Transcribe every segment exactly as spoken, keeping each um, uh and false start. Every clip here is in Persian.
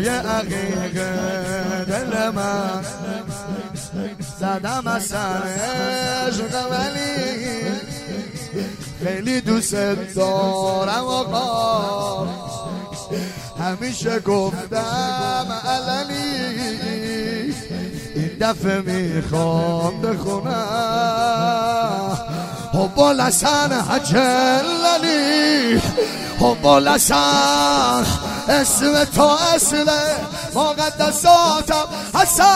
صدای عقیق دل من زدم از سر عشق ولی خیلی دوست دارم آقا همیشه گفتم علنی این دفعه میخوام بخونم حب لسن حجللی حب لسن اسم تو اصل مقدساتم حسن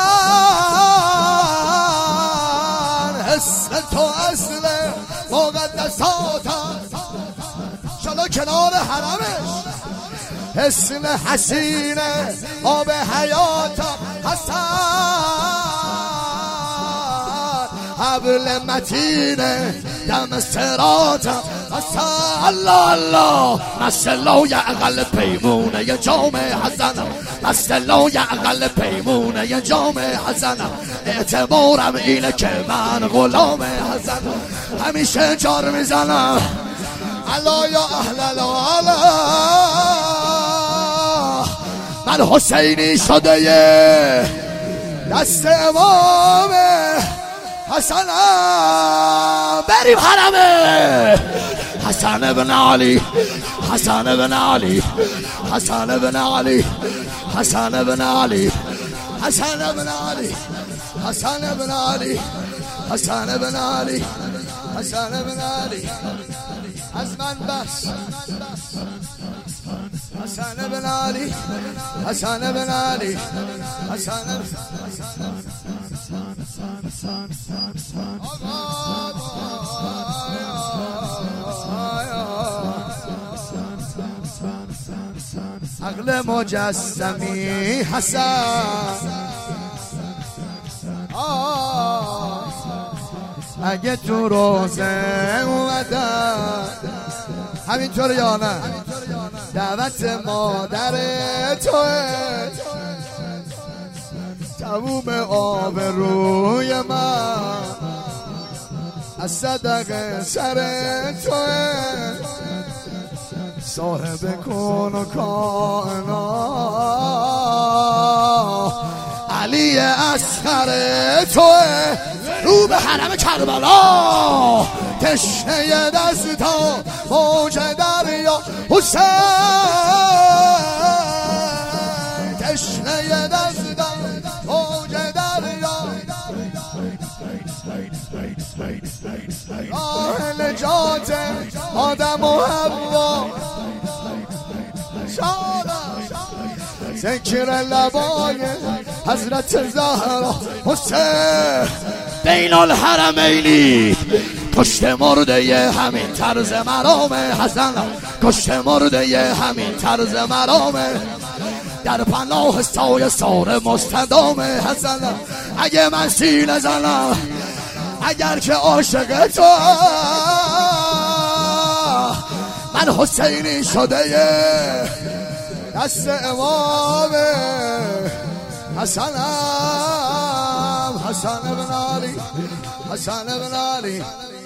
اسم تو اصل مقدساتم شلا کنار حرمش اسم حسینه آب حیاتم حسن حبل متینه دم سراتم حسن الله الله مسلا یعقل پیمونه ی جام حسنم مسلا یعقل پیمونه ی جام حسنم اعتبارم اینه که من غلام حسنم همیشه جار میزنم الله یا اهل العلا من حسینی شده یه دست امام حسنم بریم حرمه حسن بن علی حسن بن علی حسن بن علی حسن بن علی حسن بن علی حسن بن علی حسن بن علی حسن بن علی از من بس حسن بن علی حسن بن علی حسن عقل مجسمی حسن اگه تو روزه اومدن همینطور یا نه دعوت مادر توه تموم آب روی من از صدق سر توه صاحب کن و کائنات علی اصغر توه رو به حرم کربلا تشنه دستا موج دریا حسین تشنه دستا موج دریا راه نجات آدم و حوا ذکر لبای حضرت زهرا حسین بین الحرمینی کشت مرده ی همین طرز مرام حسن کشت مرده ی همین طرز مرام در پناه سایه سار مستدام حسن اگه من سینه زنم اگر که عاشق تو من حسینی شده ی دست امام حسنم حسن بن علی حسن بن علی